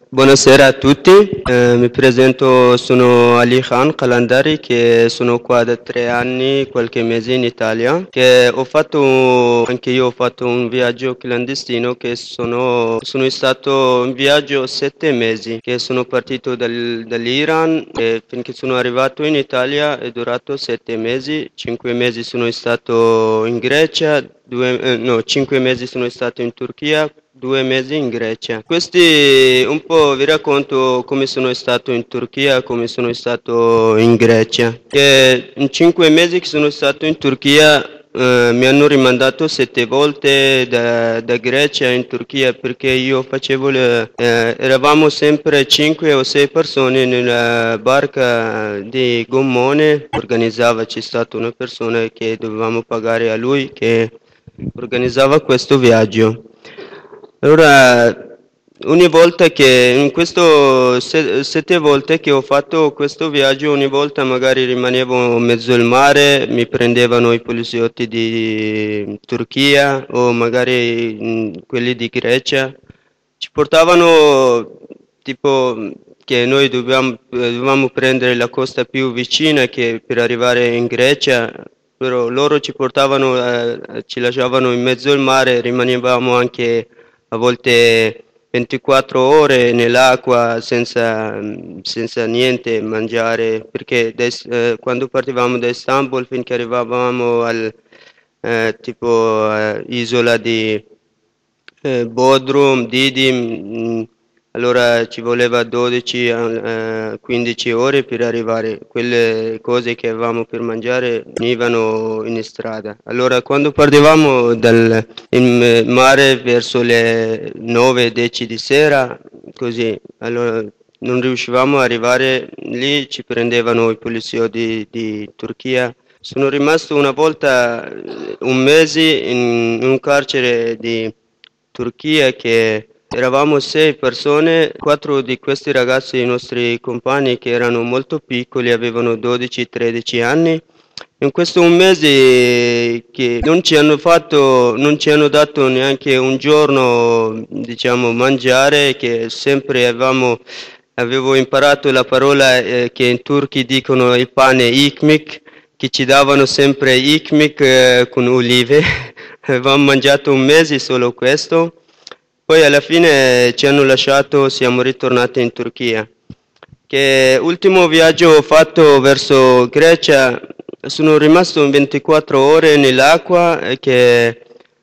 Buonasera a tutti, mi presento, sono Ali Khan Kalandari che sono qua da 3 anni, qualche mese in Italia, che anche io ho fatto un viaggio clandestino che sono stato in viaggio 7 mesi, che sono partito dall'Iran e finché sono arrivato in Italia è durato 7 mesi, 5 mesi sono stato in Grecia, no, 5 mesi sono stato in Turchia, 2 mesi in Grecia. Questi un po' vi racconto come sono stato in Turchia, come sono stato in Grecia. Che in 5 mesi che sono stato in Turchia mi hanno rimandato 7 volte da Grecia in Turchia perché eravamo sempre 5 o 6 persone nella barca di gommone. C'è stata una persona che dovevamo pagare a lui che organizzava questo viaggio. Allora, ogni volta che, in questo 7 volte che ho fatto questo viaggio, ogni volta magari rimanevo in mezzo al mare, mi prendevano i poliziotti di Turchia o magari quelli di Grecia, ci portavano tipo che noi dovevamo prendere la costa più vicina che per arrivare in Grecia, però loro ci lasciavano in mezzo al mare, rimanevamo anche a volte 24 ore nell'acqua senza niente mangiare, perché quando partivamo da Istanbul finché arrivavamo al isola di Bodrum, Didim, allora ci voleva 12 a 15 ore per arrivare. Quelle cose che avevamo per mangiare venivano in strada. Allora quando partivamo dal mare verso le 9-10 di sera, così, allora non riuscivamo ad arrivare lì, ci prendevano i poliziotti di Turchia. Sono rimasto una volta 1 mese in un carcere di Turchia che eravamo 6 persone, 4 di questi ragazzi, i nostri compagni che erano molto piccoli, avevano 12-13 anni. In questo 1 mese che non ci hanno dato neanche un giorno, diciamo, mangiare, che sempre avevo imparato la parola che in turchi dicono il pane ikmik, che ci davano sempre ikmik con olive. Avevamo mangiato 1 mese solo questo, poi alla fine ci hanno lasciato, siamo ritornati in Turchia. Che ultimo viaggio ho fatto verso Grecia, sono rimasto in 24 ore nell'acqua e che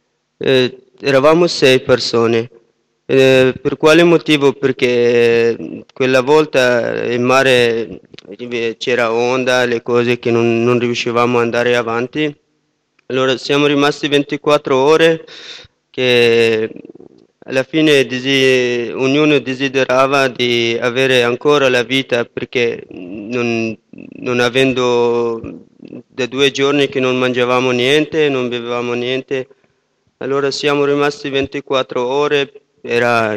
eravamo 6 persone. Per quale motivo? Perché quella volta in mare c'era onda, le cose che non riuscivamo ad andare avanti. Allora siamo rimasti 24 ore che alla fine ognuno desiderava di avere ancora la vita perché non avendo da 2 giorni che non mangiavamo niente, non bevevamo niente, allora siamo rimasti 24 ore, era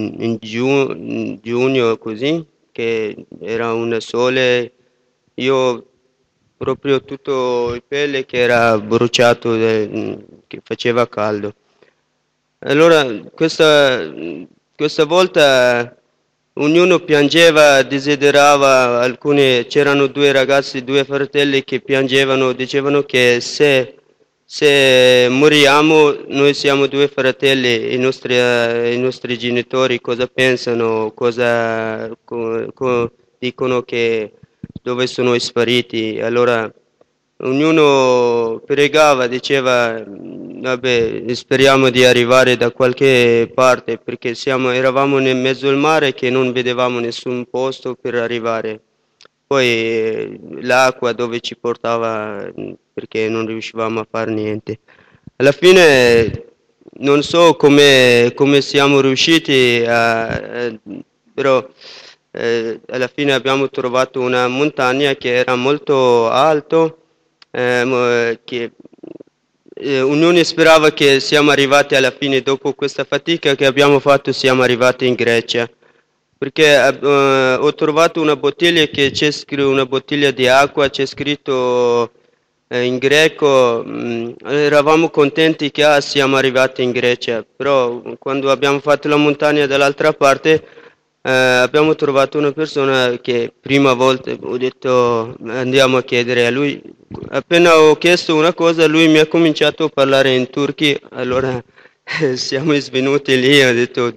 in giugno così, che era un sole, io proprio tutto il pelle che era bruciato, che faceva caldo. Allora, questa volta ognuno piangeva, desiderava, c'erano 2 ragazzi, 2 fratelli che piangevano, dicevano che se moriamo, noi siamo 2 fratelli, i nostri genitori cosa pensano, dicono che dove sono spariti. Allora ognuno pregava, diceva, vabbè, speriamo di arrivare da qualche parte perché eravamo nel mezzo al mare che non vedevamo nessun posto per arrivare. Poi l'acqua dove ci portava perché non riuscivamo a fare niente. Alla fine non so come siamo riusciti però alla fine abbiamo trovato una montagna che era molto alto, che ognuno sperava che siamo arrivati alla fine, dopo questa fatica che abbiamo fatto, siamo arrivati in Grecia. Perché ho trovato una bottiglia una bottiglia di acqua, c'è scritto in greco, eravamo contenti che siamo arrivati in Grecia, però quando abbiamo fatto la montagna dall'altra parte abbiamo trovato una persona che prima volta ho detto andiamo a chiedere a lui. Appena ho chiesto una cosa, lui mi ha cominciato a parlare in turchi, allora siamo svenuti lì, ho detto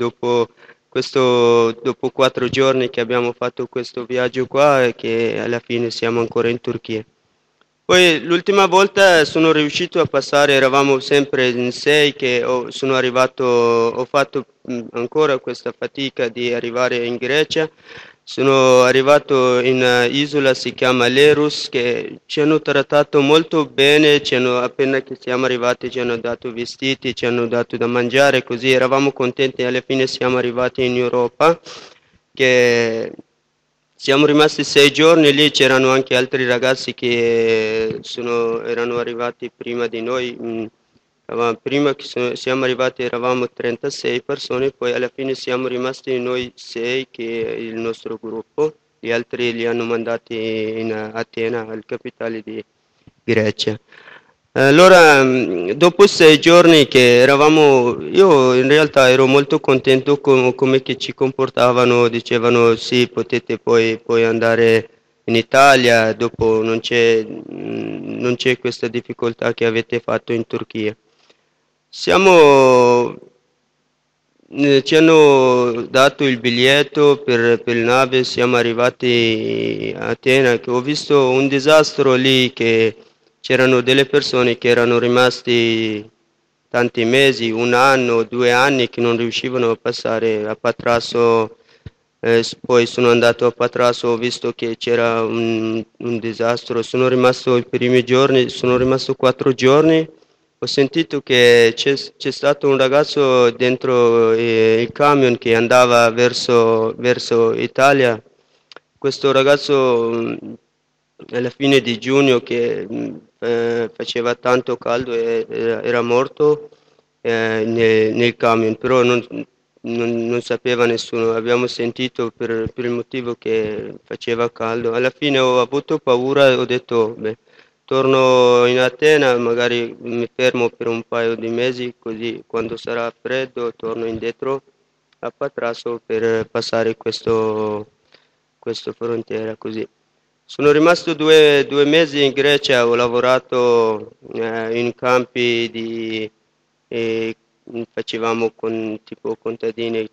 dopo 4 giorni che abbiamo fatto questo viaggio qua e che alla fine siamo ancora in Turchia. Poi l'ultima volta sono riuscito a passare, eravamo sempre in sei che sono arrivato, ho fatto ancora questa fatica di arrivare in Grecia. Sono arrivato in isola, si chiama Lerus, che ci hanno trattato molto bene, appena che siamo arrivati ci hanno dato vestiti, ci hanno dato da mangiare, così eravamo contenti, alla fine siamo arrivati in Europa, che siamo rimasti 6 giorni lì, c'erano anche altri ragazzi che erano arrivati prima di noi. Prima che siamo arrivati eravamo 36 persone, poi alla fine siamo rimasti noi 6 che è il nostro gruppo, gli altri li hanno mandati in Atena, al capitale di Grecia. Allora, dopo 6 giorni che eravamo, io in realtà ero molto contento come che ci comportavano, dicevano sì, potete poi andare in Italia, dopo non c'è questa difficoltà che avete fatto in Turchia. Ci hanno dato il biglietto per il nave, siamo arrivati a Atena, che ho visto un disastro lì, che c'erano delle persone che erano rimasti tanti mesi, 1 anno, 2 anni, che non riuscivano a passare a Patrasso. Poi sono andato a Patrasso, ho visto che c'era un disastro, sono rimasto i primi giorni, sono rimasto 4 giorni. Ho sentito che c'è stato un ragazzo dentro il camion che andava verso Italia. Questo ragazzo alla fine di giugno che faceva tanto caldo e era morto nel camion, però non sapeva nessuno. Abbiamo sentito per il motivo che faceva caldo. Alla fine ho avuto paura e ho detto, beh, torno in Atena, magari mi fermo per un paio di mesi, così quando sarà freddo torno indietro a Patrasso per passare questo frontiera così. Sono rimasto due mesi in Grecia, ho lavorato in campi eh, facevamo con tipo contadini,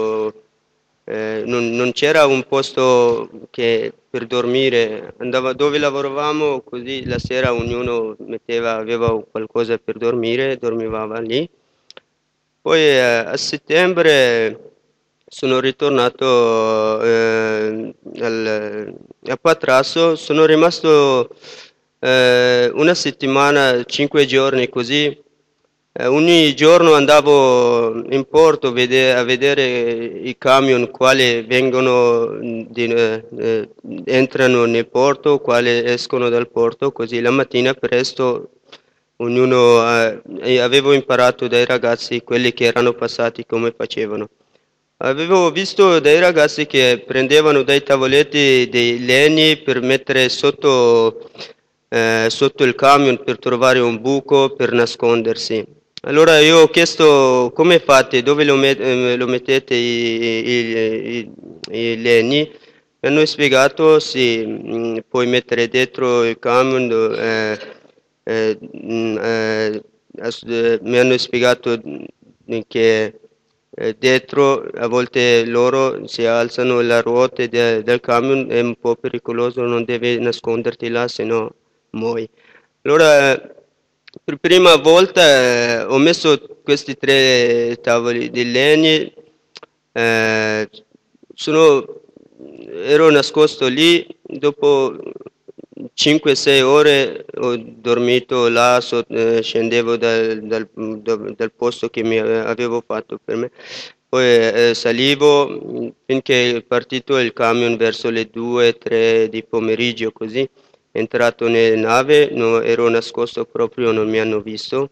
non c'era un posto per dormire, andava dove lavoravamo, così la sera ognuno aveva qualcosa per dormire, dormivamo lì. Poi a settembre sono ritornato a Patrasso, sono rimasto una settimana, 5 giorni così. Ogni giorno andavo in porto a vedere i camion quali entrano nel porto, quali escono dal porto, così la mattina presto avevo imparato dai ragazzi, quelli che erano passati, come facevano. Avevo visto dei ragazzi che prendevano dai tavoletti dei legni per mettere sotto il camion per trovare un buco per nascondersi. Allora io ho chiesto come fate, dove lo mettete i legni? Mi hanno spiegato, sì, puoi mettere dentro il camion, mi hanno spiegato che dietro a volte loro si alzano le ruote del camion, è un po' pericoloso, non devi nasconderti là, se no muoio. Allora, per prima volta ho messo questi 3 tavoli di legno, eh, sono- ero nascosto lì, dopo 5-6 ore ho dormito là, scendevo dal posto che mi avevo fatto per me, poi salivo finché è partito il camion verso le 2-3 di pomeriggio così entrato nella nave, ero nascosto proprio, non mi hanno visto.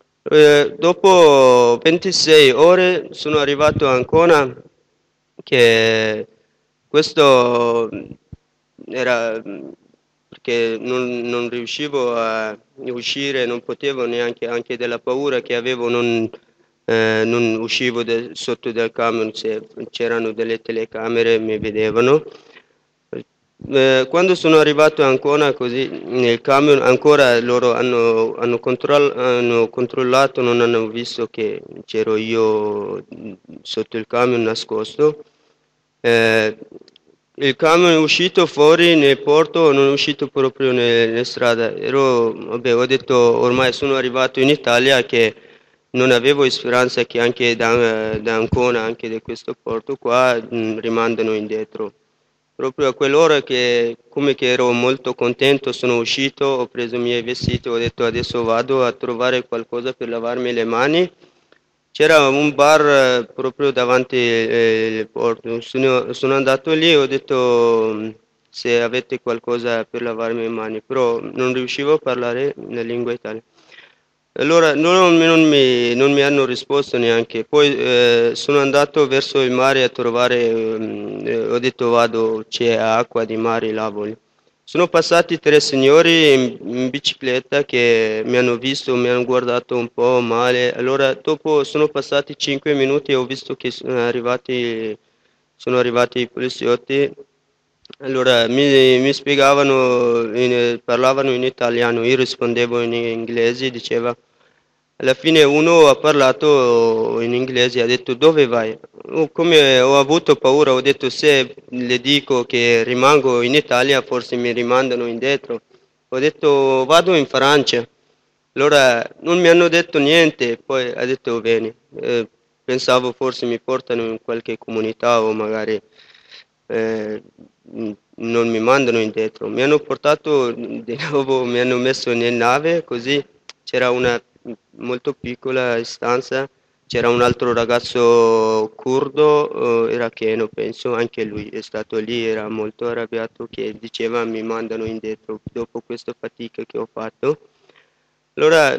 Dopo 26 ore sono arrivato a Ancona, che questo era perché non riuscivo a uscire, non potevo neanche, anche della paura che avevo, non uscivo sotto del camion, se c'erano delle telecamere mi vedevano. Quando sono arrivato a Ancona così nel camion ancora loro hanno controllato, non hanno visto che c'ero io sotto il camion nascosto. Il camion è uscito fuori nel porto, non è uscito proprio nella strada. Vabbè, ho detto ormai sono arrivato in Italia che non avevo speranza che anche da Ancona, anche da questo porto qua, rimandano indietro. Proprio a quell'ora che, come che ero molto contento, sono uscito, ho preso i miei vestiti, ho detto adesso vado a trovare qualcosa per lavarmi le mani. C'era un bar proprio davanti il porto. Sono andato lì e ho detto se avete qualcosa per lavarmi le mani, però non riuscivo a parlare la lingua italiana. Allora non mi hanno risposto neanche. Poi sono andato verso il mare a trovare, ho detto vado, c'è acqua di mare, lavo. Sono passati tre signori in bicicletta che mi hanno visto, mi hanno guardato un po' male. Allora dopo sono passati 5 minuti e ho visto che sono arrivati i poliziotti. Allora mi spiegavano, parlavano in italiano, io rispondevo in inglese, diceva, alla fine uno ha parlato in inglese, ha detto dove vai? Come ho avuto paura, ho detto se le dico che rimango in Italia forse mi rimandano indietro. Ho detto vado in Francia. Allora non mi hanno detto niente, poi ha detto bene. Pensavo forse mi portano in qualche comunità o magari non mi mandano indietro. Mi hanno portato di nuovo, mi hanno messo nella nave, così c'era una molto piccola stanza, c'era un altro ragazzo curdo, iracheno penso, anche lui è stato lì, era molto arrabbiato che diceva mi mandano indietro dopo questa fatica che ho fatto. Allora,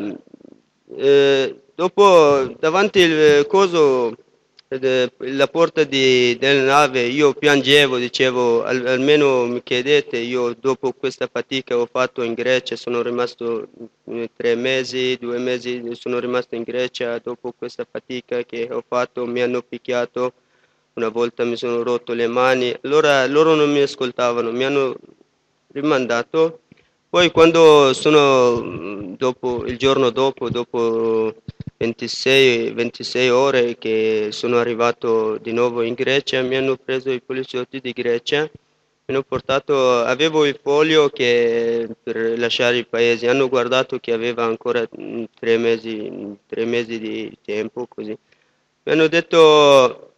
dopo davanti il coso, la porta della nave, io piangevo, dicevo, almeno mi chiedete, io dopo questa fatica che ho fatto in Grecia, sono rimasto 3 mesi, 2 mesi, sono rimasto in Grecia, dopo questa fatica che ho fatto mi hanno picchiato, una volta mi sono rotto le mani, allora loro non mi ascoltavano, mi hanno rimandato. Poi quando il giorno dopo 26 ore che sono arrivato di nuovo in Grecia, mi hanno preso i poliziotti di Grecia, mi hanno portato, avevo il foglio per lasciare il paese, hanno guardato che aveva ancora 3 mesi di tempo, così. Mi hanno detto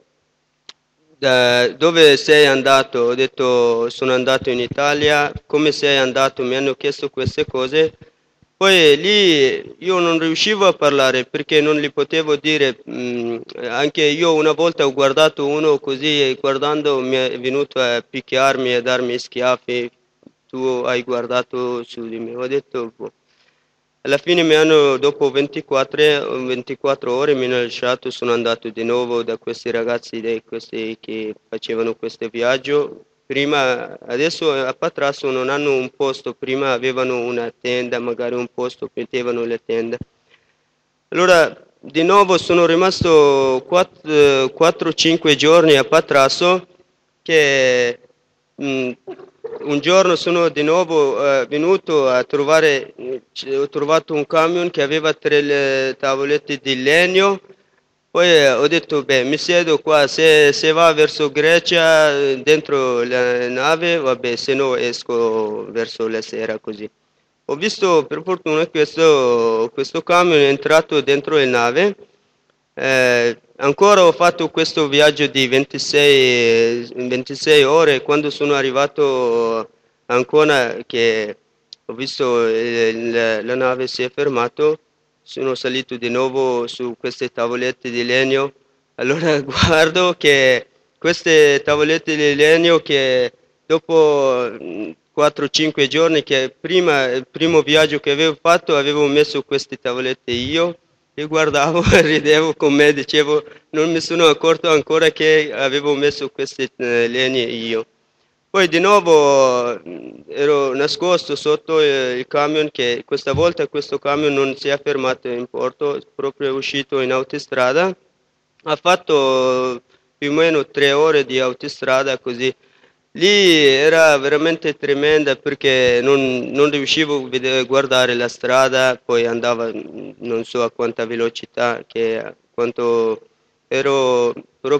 dove sei andato? Ho detto sono andato in Italia, come sei andato? Mi hanno chiesto queste cose. Poi lì io non riuscivo a parlare perché non li potevo dire. Anche io una volta ho guardato uno così e guardando mi è venuto a picchiarmi e a darmi schiaffi. Tu hai guardato su di me. Ho detto, boh. Alla fine dopo 24 ore mi hanno lasciato, sono andato di nuovo da questi ragazzi questi che facevano questo viaggio. Prima, adesso a Patrasso non hanno un posto, prima avevano una tenda, magari un posto, mettevano le tende. Allora, di nuovo sono rimasto 4-5 giorni a Patrasso che mh, un giorno sono di nuovo venuto a trovare, ho trovato un camion che aveva tavolette di legno, poi ho detto, beh, mi siedo qua, se va verso Grecia dentro la nave, vabbè, se no esco verso la sera così. Ho visto per fortuna questo camion è entrato dentro la nave. Ancora ho fatto questo viaggio di 26 ore. Quando sono arrivato a Ancona, che ho visto la nave si è fermato, sono salito di nuovo su queste tavolette di legno. Allora guardo che queste tavolette di legno che dopo 4-5 giorni che prima, il primo viaggio che avevo fatto avevo messo queste tavolette io e guardavo e ridevo con me, dicevo non mi sono accorto ancora che avevo messo queste legna io. Poi di nuovo ero nascosto sotto il camion che questa volta questo camion non si è fermato in porto, è proprio uscito in autostrada. Ha fatto più o meno 3 ore di autostrada così. Lì era veramente tremenda perché non riuscivo a guardare la strada, poi andava non so a quanta velocità, quanto ero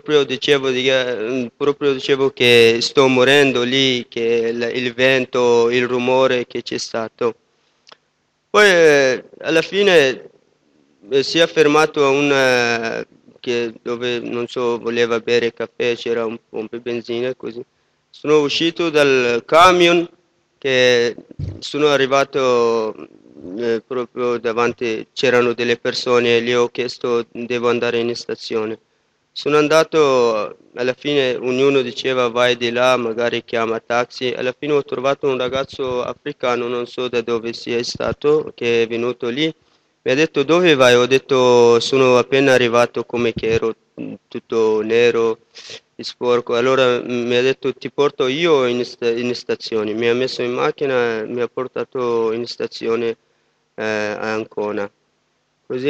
proprio dicevo che sto morendo lì, che il vento, il rumore che c'è stato. Poi alla fine si è fermato a dove non so, voleva bere caffè, c'era un pompa benzina così. Sono uscito dal camion che sono arrivato proprio davanti, c'erano delle persone e gli ho chiesto devo andare in stazione. Sono andato, alla fine ognuno diceva vai di là, magari chiama taxi. Alla fine ho trovato un ragazzo africano, non so da dove sia stato, che è venuto lì. Mi ha detto dove vai? Ho detto sono appena arrivato come che ero tutto nero, sporco. Allora mi ha detto ti porto io in stazione. Mi ha messo in macchina, mi ha portato in stazione a Ancona. Così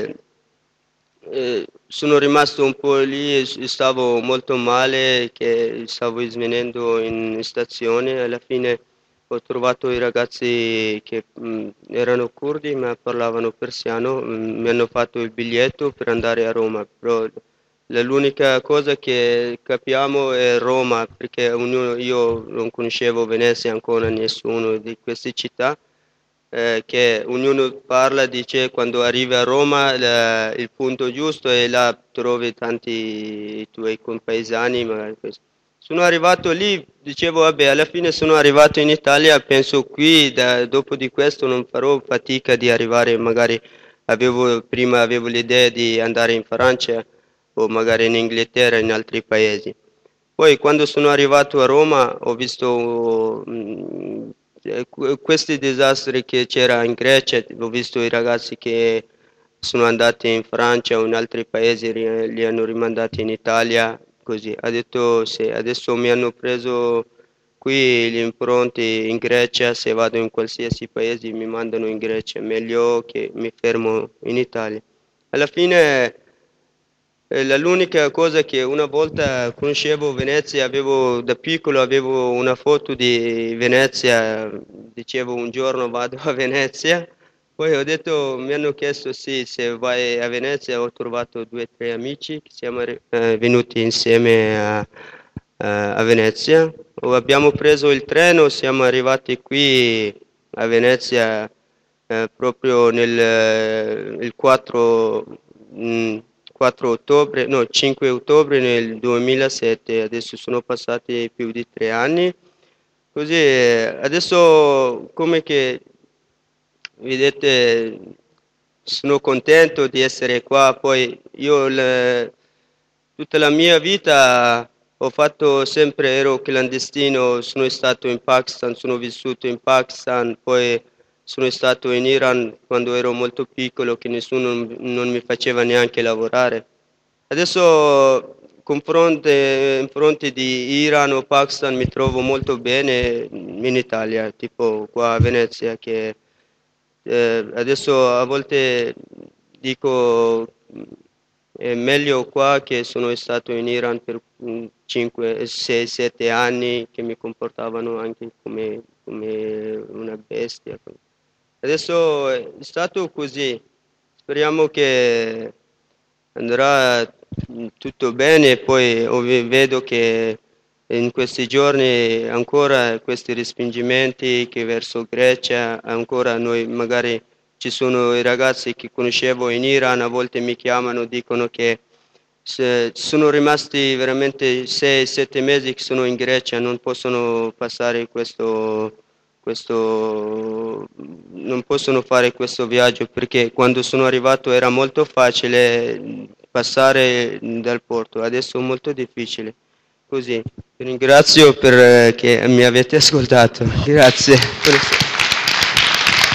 sono rimasto un po' lì, stavo molto male, che stavo svenendo in stazione. Alla fine ho trovato i ragazzi che erano curdi ma parlavano persiano, mi hanno fatto il biglietto per andare a Roma, però l'unica cosa che capiamo è Roma, perché io non conoscevo Venezia ancora, nessuno di queste città, che ognuno parla, dice quando arrivi a Roma il punto giusto e là trovi tanti tuoi compaesani. Sono arrivato lì, dicevo vabbè, alla fine sono arrivato in Italia, penso qui dopo di questo non farò fatica di arrivare, magari prima avevo l'idea di andare in Francia o magari in Inghilterra, in altri paesi. Poi quando sono arrivato a Roma ho visto questi disastri che c'era in Grecia, ho visto i ragazzi che sono andati in Francia o in altri paesi, li hanno rimandati in Italia, così. Ha detto se adesso mi hanno preso qui gli impronti in Grecia, se vado in qualsiasi paese mi mandano in Grecia, meglio che mi fermo in Italia. Alla fine l'unica cosa che una volta conoscevo Venezia, da piccolo avevo una foto di Venezia, dicevo un giorno vado a Venezia, poi ho detto, mi hanno chiesto sì, se vai a Venezia, ho trovato 2 o 3 amici che siamo venuti insieme a Venezia, abbiamo preso il treno, siamo arrivati qui a Venezia proprio il 4 ottobre, no, 5 ottobre nel 2007, adesso sono passati più di 3 anni, così adesso come che vedete sono contento di essere qua, poi io tutta la mia vita ho fatto sempre, ero clandestino, sono stato in Pakistan, sono vissuto in Pakistan, poi sono stato in Iran quando ero molto piccolo che nessuno non mi faceva neanche lavorare. Adesso in fronte di Iran o Pakistan mi trovo molto bene in Italia, tipo qua a Venezia, che adesso a volte dico è meglio qua che sono stato in Iran per 5, 6, 7 anni che mi comportavano anche come una bestia. Adesso è stato così, speriamo che andrà tutto bene, poi vedo che in questi giorni ancora questi respingimenti che verso Grecia, ancora noi magari ci sono i ragazzi che conoscevo in Iran, a volte mi chiamano, dicono che sono rimasti veramente 6-7 mesi che sono in Grecia, non possono passare non possono fare questo viaggio perché quando sono arrivato era molto facile passare dal porto, adesso è molto difficile. Così, vi ringrazio per che mi avete ascoltato. Grazie.